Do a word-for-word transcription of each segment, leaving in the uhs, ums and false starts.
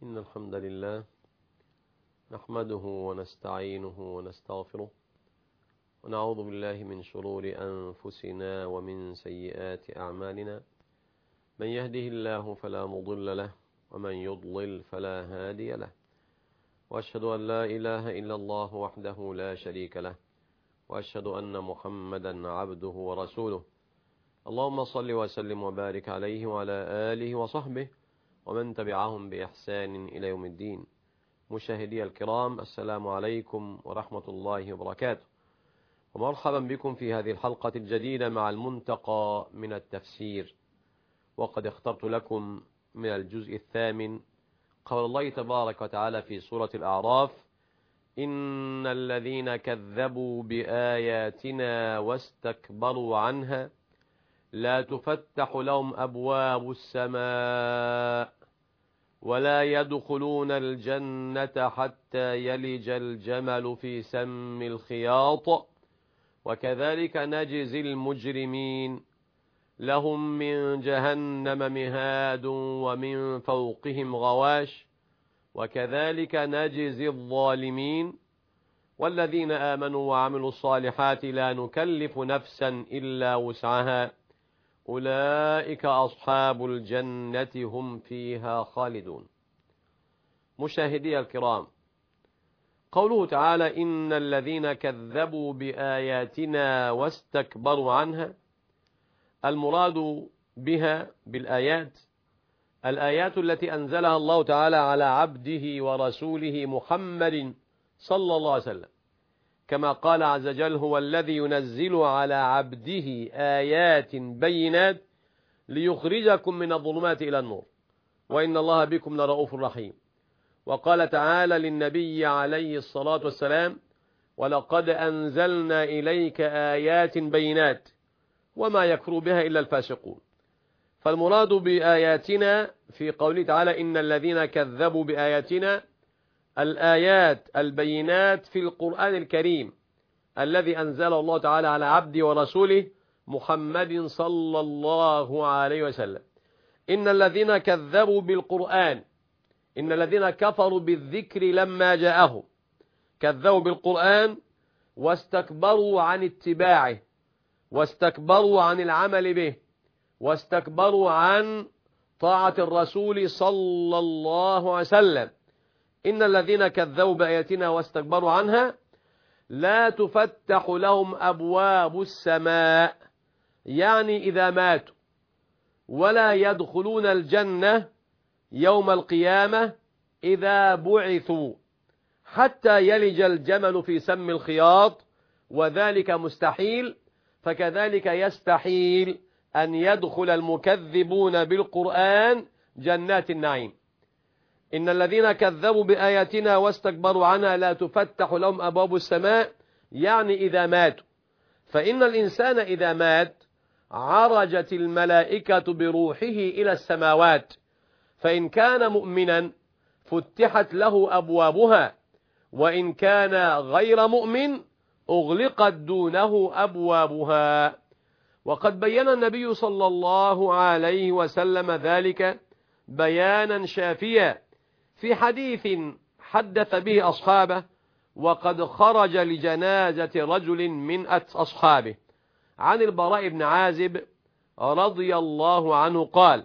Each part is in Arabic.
إن الحمد لله نحمده ونستعينه ونستغفره ونعوذ بالله من شرور أنفسنا ومن سيئات أعمالنا. من يهده الله فلا مضل له ومن يضلل فلا هادي له، وأشهد أن لا إله إلا الله وحده لا شريك له، وأشهد أن محمدا عبده ورسوله. اللهم صل وسلم وبارك عليه وعلى آله وصحبه ومن تبعهم بإحسان إلى يوم الدين. مشاهدي الكرام، السلام عليكم ورحمة الله وبركاته، ومرحبا بكم في هذه الحلقة الجديدة مع المنتقى من التفسير. وقد اخترت لكم من الجزء الثامن قول الله تبارك وتعالى في سورة الأعراف: إن الذين كذبوا بآياتنا واستكبروا عنها لا تفتح لهم أبواب السماء ولا يدخلون الجنة حتى يلج الجمل في سم الخياط وكذلك نجزي المجرمين لهم من جهنم مهاد ومن فوقهم غواش وكذلك نجزي الظالمين والذين آمنوا وعملوا الصالحات لا نكلف نفسا إلا وسعها أولئك أصحاب الجنة هم فيها خالدون. مشاهدي الكرام، قوله تعالى: إن الذين كذبوا بآياتنا واستكبروا عنها، المراد بها بالآيات الآيات التي أنزلها الله تعالى على عبده ورسوله محمد صلى الله عليه وسلم، كما قال عز وجل: هو الذي ينزل على عبده آيات بينات ليخرجكم من الظلمات إلى النور وإن الله بكم لرؤوف رحيم. وقال تعالى للنبي عليه الصلاة والسلام: ولقد أنزلنا إليك آيات بينات وما يكفر بها إلا الفاسقون. فالمراد بآياتنا في قوله تعالى: إن الذين كذبوا بآياتنا الآيات البينات في القرآن الكريم الذي أنزله الله تعالى على عبده ورسوله محمد صلى الله عليه وسلم. إن الذين كذبوا بالقرآن، إن الذين كفروا بالذكر لما جاءهم، كذبوا بالقرآن واستكبروا عن اتباعه واستكبروا عن العمل به واستكبروا عن طاعة الرسول صلى الله عليه وسلم. إن الذين كذبوا بآياتنا واستكبروا عنها لا تفتح لهم أبواب السماء، يعني إذا ماتوا، ولا يدخلون الجنة يوم القيامة إذا بعثوا حتى يلج الجمل في سم الخياط، وذلك مستحيل. فكذلك يستحيل أن يدخل المكذبون بالقرآن جنات النعيم. إن الذين كذبوا بآياتنا واستكبروا عنها لا تفتح لهم أبواب السماء، يعني إذا ماتوا. فإن الإنسان إذا مات عرجت الملائكة بروحه إلى السماوات، فإن كان مؤمنا فتحت له أبوابها، وإن كان غير مؤمن أغلقت دونه أبوابها. وقد بين النبي صلى الله عليه وسلم ذلك بيانا شافيا في حديث حدث به أصحابه وقد خرج لجنازة رجل من أصحابه، عن البراء بن عازب رضي الله عنه قال: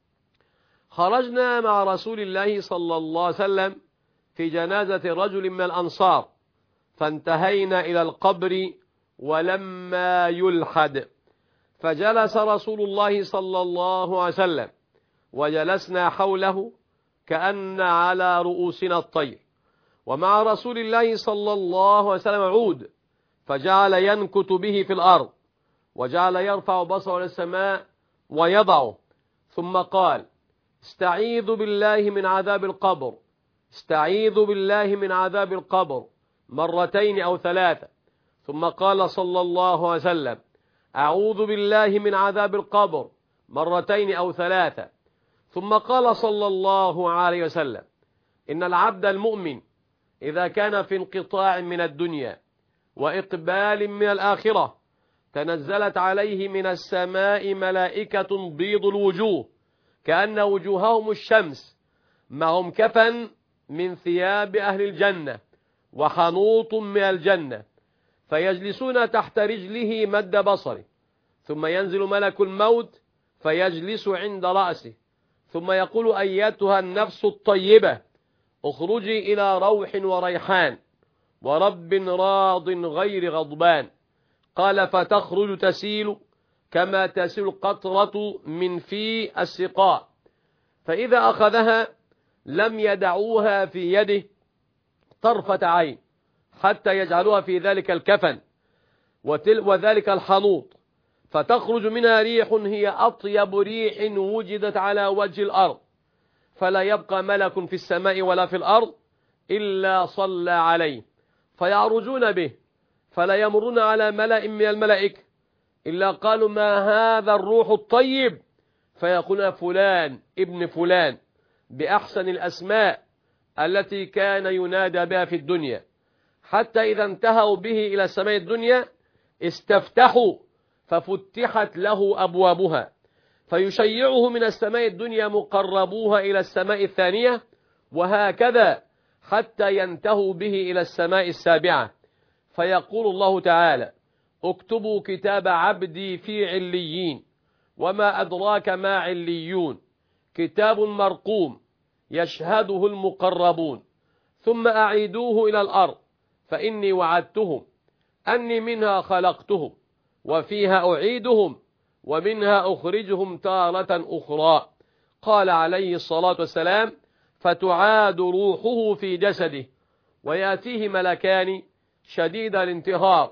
خرجنا مع رسول الله صلى الله عليه وسلم في جنازة رجل من الأنصار، فانتهينا إلى القبر ولما يلحد، فجلس رسول الله صلى الله عليه وسلم وجلسنا حوله كأن على رؤوسنا الطير، ومع رسول الله صلى الله عليه وسلم عود، فجعل ينكت به في الأرض وجعل يرفع بصره إلى السماء ويضعه، ثم قال: استعيذ بالله من عذاب القبر، استعيذ بالله من عذاب القبر مرتين أو ثلاثة، ثم قال صلى الله عليه وسلم: أعوذ بالله من عذاب القبر مرتين أو ثلاثة، ثم قال صلى الله عليه وسلم: إن العبد المؤمن إذا كان في انقطاع من الدنيا وإقبال من الآخرة تنزلت عليه من السماء ملائكة بيض الوجوه كأن وجوههم الشمس معهم كفن من ثياب أهل الجنة وحنوط من الجنة، فيجلسون تحت رجله مد بصره، ثم ينزل ملك الموت فيجلس عند رأسه، ثم يقول أيتها النفس الطيبة اخرجي إلى روح وريحان ورب راض غير غضبان. قال فتخرج تسيل كما تسيل القطرة من في السقاء، فإذا أخذها لم يدعوها في يده طرفة عين حتى يجعلوها في ذلك الكفن وذلك الحنوط، فتخرج منها ريح هي أطيب ريح وجدت على وجه الأرض، فلا يبقى ملك في السماء ولا في الأرض إلا صلى عليه، فيعرجون به فلا يمرون على ملأ من الملائكة إلا قالوا ما هذا الروح الطيب، فيقول فلان ابن فلان بأحسن الأسماء التي كان ينادى بها في الدنيا، حتى إذا انتهوا به إلى السماء الدنيا استفتحوا ففتحت له أبوابها، فيشيعه من السماء الدنيا مقربوها إلى السماء الثانية، وهكذا حتى ينتهوا به إلى السماء السابعة، فيقول الله تعالى اكتبوا كتاب عبدي في عليين، وما أدراك ما عليون، كتاب مرقوم يشهده المقربون، ثم أعيدوه إلى الأرض فإني وعدتهم أني منها خلقتهم وفيها أعيدهم ومنها أخرجهم تارة أخرى. قال عليه الصلاة والسلام فتعاد روحه في جسده، ويأتيه ملكان شديد الانتهار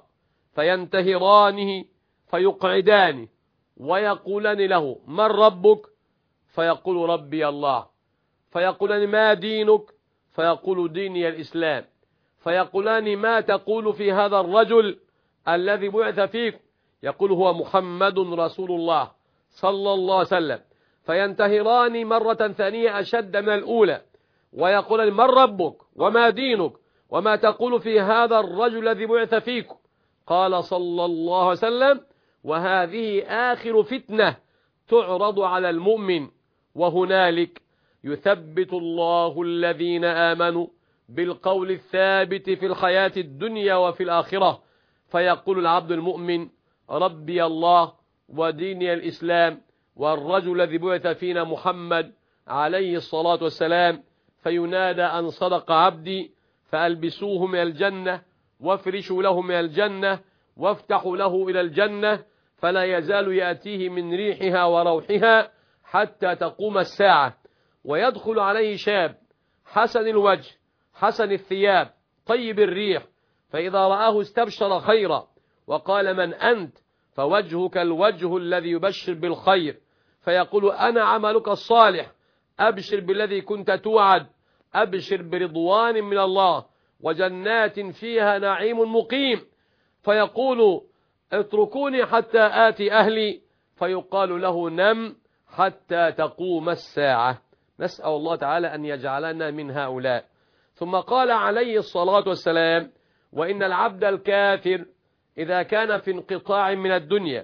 فينتهرانه فيقعدانه ويقولان له من ربك؟ فيقول ربي الله. فيقولان ما دينك؟ فيقول ديني الإسلام. فيقولان ما تقول في هذا الرجل الذي بعث فيك؟ يقول هو محمد رسول الله صلى الله عليه وسلم. فينتهران مرة ثانية أشد من الأولى ويقولان من ربك وما دينك وما تقول في هذا الرجل الذي بعث فيك؟ قال صلى الله عليه وسلم وهذه آخر فتنة تعرض على المؤمن، وهنالك يثبت الله الذين آمنوا بالقول الثابت في الحياة الدنيا وفي الآخرة، فيقول العبد المؤمن ربي الله وديني الإسلام والرجل الذي بعث فينا محمد عليه الصلاة والسلام، فينادى أن صدق عبدي فألبسوه من الجنة وافرشوا له من الجنة وافتحوا له إلى الجنة، فلا يزال يأتيه من ريحها وروحها حتى تقوم الساعة. ويدخل عليه شاب حسن الوجه حسن الثياب طيب الريح، فإذا رآه استبشر خيرا وقال من أنت؟ فوجهك الوجه الذي يبشر بالخير، فيقول أنا عملك الصالح، أبشر بالذي كنت توعد، أبشر برضوان من الله وجنات فيها نعيم مقيم. فيقول اتركوني حتى آتي أهلي، فيقال له نم حتى تقوم الساعة. نسأل الله تعالى أن يجعلنا من هؤلاء. ثم قال عليه الصلاة والسلام وإن العبد الكافر إذا كان في انقطاع من الدنيا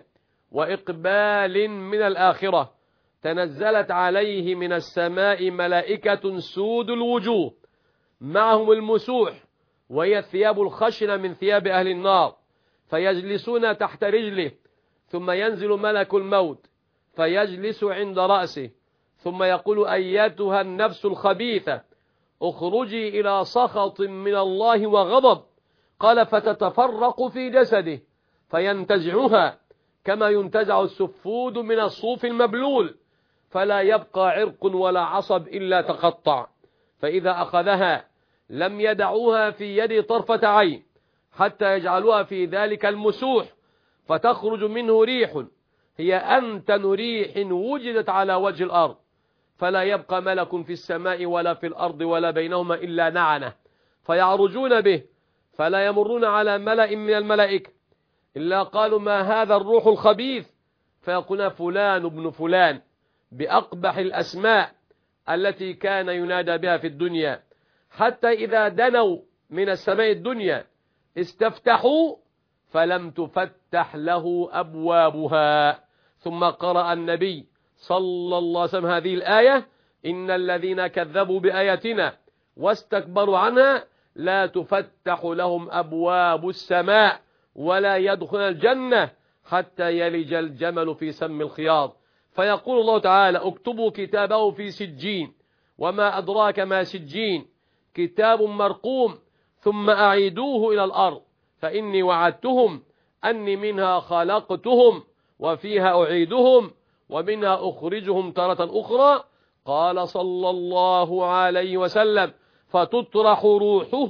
وإقبال من الآخرة تنزلت عليه من السماء ملائكة سود الوجوه معهم المسوح، وهي الثياب الخشنة من ثياب أهل النار، فيجلسون تحت رجله، ثم ينزل ملك الموت فيجلس عند رأسه، ثم يقول أيتها النفس الخبيثة اخرجي إلى سخط من الله وغضب. قال فتتفرق في جسده فينتزعها كما ينتزع السفود من الصوف المبلول، فلا يبقى عرق ولا عصب إلا تقطع، فإذا أخذها لم يدعوها في يد طرفة عين حتى يجعلوها في ذلك المسوح، فتخرج منه ريح هي أنتن ريح وجدت على وجه الأرض، فلا يبقى ملك في السماء ولا في الأرض ولا بينهما إلا نعنه، فيعرجون به فلا يمرون على ملأ من الملائكة إلا قالوا ما هذا الروح الخبيث؟ فيقول فلان ابن فلان بأقبح الأسماء التي كان ينادى بها في الدنيا، حتى إذا دنوا من السماء الدنيا استفتحوا فلم تفتح له أبوابها. ثم قرأ النبي صلى الله عليه وسلم هذه الآية إن الذين كذبوا بآياتنا واستكبروا عنها لا تفتح لهم أبواب السماء ولا يدخل الجنة حتى يلج الجمل في سم الخياط. فيقول الله تعالى اكتبوا كتابه في سجين وما أدراك ما سجين كتاب مرقوم ثم أعيدوه إلى الأرض فإني وعدتهم أني منها خلقتهم وفيها أعيدهم ومنها أخرجهم تارة أخرى. قال صلى الله عليه وسلم فتطرح روحه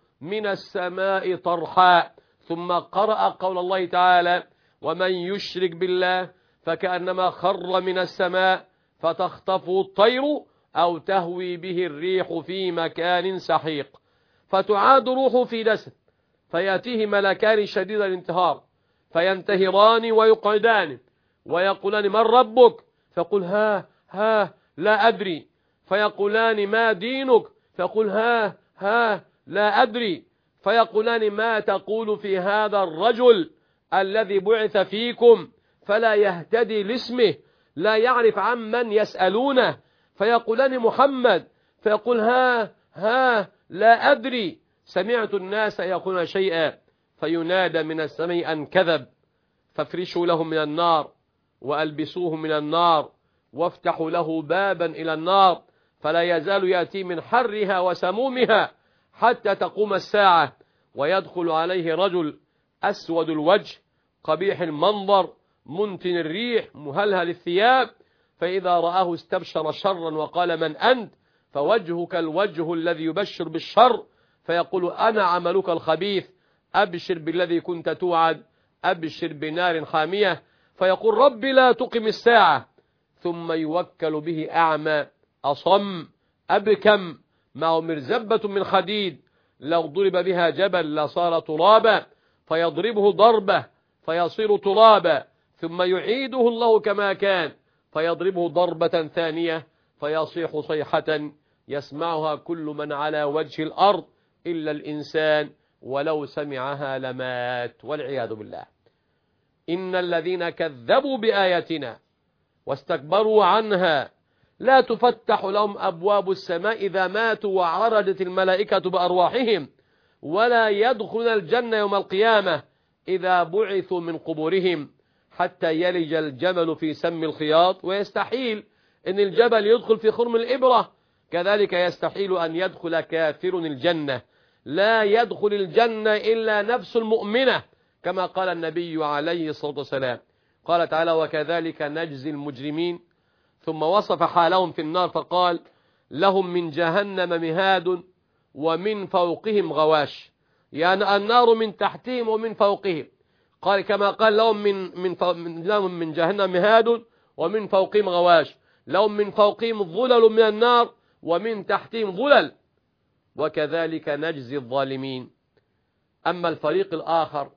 من السماء طرحا. ثم قرأ قول الله تعالى ومن يشرك بالله فكأنما خر من السماء فتخطفه الطير أو تهوي به الريح في مكان سحيق. فتعاد روحه في جسد فيأتيه ملكان شديد الانتهار فينتهران ويقعدان ويقولان من ربك فيقول ها ها لا أدري. فيقولان ما دينك فيقول ها ها لا أدري. فيقولان ما تقول في هذا الرجل الذي بعث فيكم فلا يهتدي لاسمه لا يعرف عمن يسألونه. فيقولان محمد فيقول ها ها لا أدري. سمعت الناس يقولون شيئا فينادى من السماء أن كذب فافرشوا له من النار وألبسوه من النار وافتحوا له بابا إلى النار فلا يزال يأتي من حرها وسمومها حتى تقوم الساعة. ويدخل عليه رجل أسود الوجه قبيح المنظر منتن الريح مهلهل الثياب فإذا رآه استبشر شرا وقال من أنت فوجهك الوجه الذي يبشر بالشر فيقول أنا عملك الخبيث أبشر بالذي كنت توعد أبشر بنار حامية. فيقول رب لا تقم الساعة ثم يوكل به أعمى أصم أبكم معه مرزبة من حديد لو ضرب بها جبل لصار ترابا فيضربه ضربة فيصير ترابا ثم يعيده الله كما كان فيضربه ضربة ثانية فيصيح صيحة يسمعها كل من على وجه الأرض إلا الإنسان ولو سمعها لمات والعياذ بالله. إن الذين كذبوا بآياتنا واستكبروا عنها لا تفتح لهم أبواب السماء إذا ماتوا وعرجت الملائكة بأرواحهم ولا يدخل الجنة يوم القيامة إذا بعثوا من قبورهم حتى يلج الجمل في سم الخياط. ويستحيل أن الجبل يدخل في خرم الإبرة كذلك يستحيل أن يدخل كافر الجنة. لا يدخل الجنة إلا نفس المؤمنة كما قال النبي عليه الصلاة والسلام. قال تعالى وكذلك نجزي المجرمين ثم وصف حالهم في النار فقال لهم من جهنم مهاد ومن فوقهم غواش يعني النار من تحتهم ومن فوقهم. قال كما قال لهم من من لهم من جهنم مهاد ومن فوقهم غواش لهم من فوقهم ظلل من النار ومن تحتهم ظلل وكذلك نجزي الظالمين. أما الفريق الآخر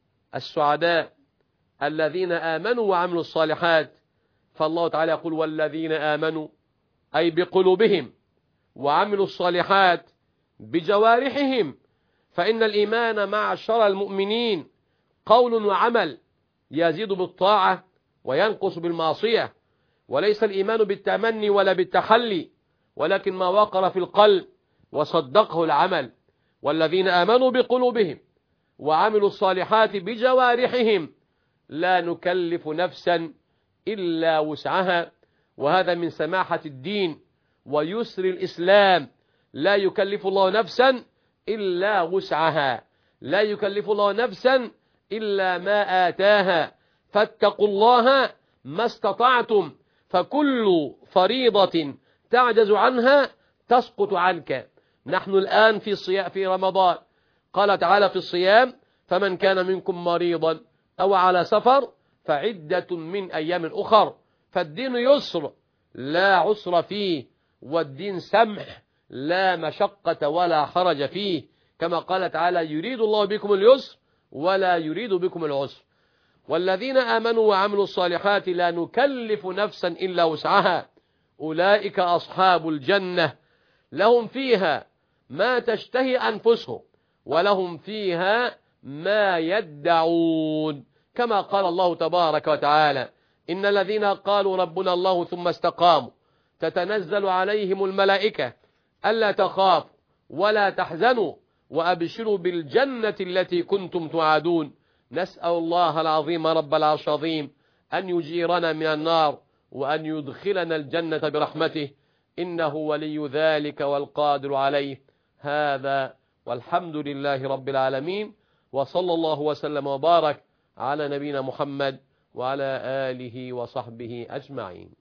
السعداء الذين آمنوا وعملوا الصالحات فالله تعالى يقول والذين آمنوا أي بقلوبهم وعملوا الصالحات بجوارحهم فإن الإيمان معشر المؤمنين قول وعمل يزيد بالطاعة وينقص بالمعصية وليس الإيمان بالتمني ولا بالتحلي ولكن ما وقر في القلب وصدقه العمل. والذين آمنوا بقلوبهم وعملوا الصالحات بجوارحهم لا نكلف نفسا إلا وسعها وهذا من سماحة الدين ويسر الإسلام. لا يكلف الله نفسا إلا وسعها لا يكلف الله نفسا إلا ما آتاها فاتقوا الله ما استطعتم فكل فريضة تعجز عنها تسقط عنك. نحن الآن في الصيام في رمضان قال تعالى في الصيام فمن كان منكم مريضا أو على سفر فعدة من أيام أخر. فالدين يسر لا عسر فيه والدين سمح لا مشقة ولا حرج فيه كما قال تعالى يريد الله بكم اليسر ولا يريد بكم العسر. والذين آمنوا وعملوا الصالحات لا نكلف نفسا إلا وسعها أولئك أصحاب الجنة لهم فيها ما تشتهي أنفسهم ولهم فيها ما يدعون كما قال الله تبارك وتعالى إن الذين قالوا ربنا الله ثم استقاموا تتنزل عليهم الملائكة ألا تخافوا ولا تحزنوا وأبشروا بالجنة التي كنتم توعدون. نسأل الله العظيم رب العرش العظيم أن يجيرنا من النار وأن يدخلنا الجنة برحمته، إنه ولي ذلك والقادر عليه. هذا والحمد لله رب العالمين، وصلى الله وسلم وبارك على نبينا محمد وعلى آله وصحبه أجمعين.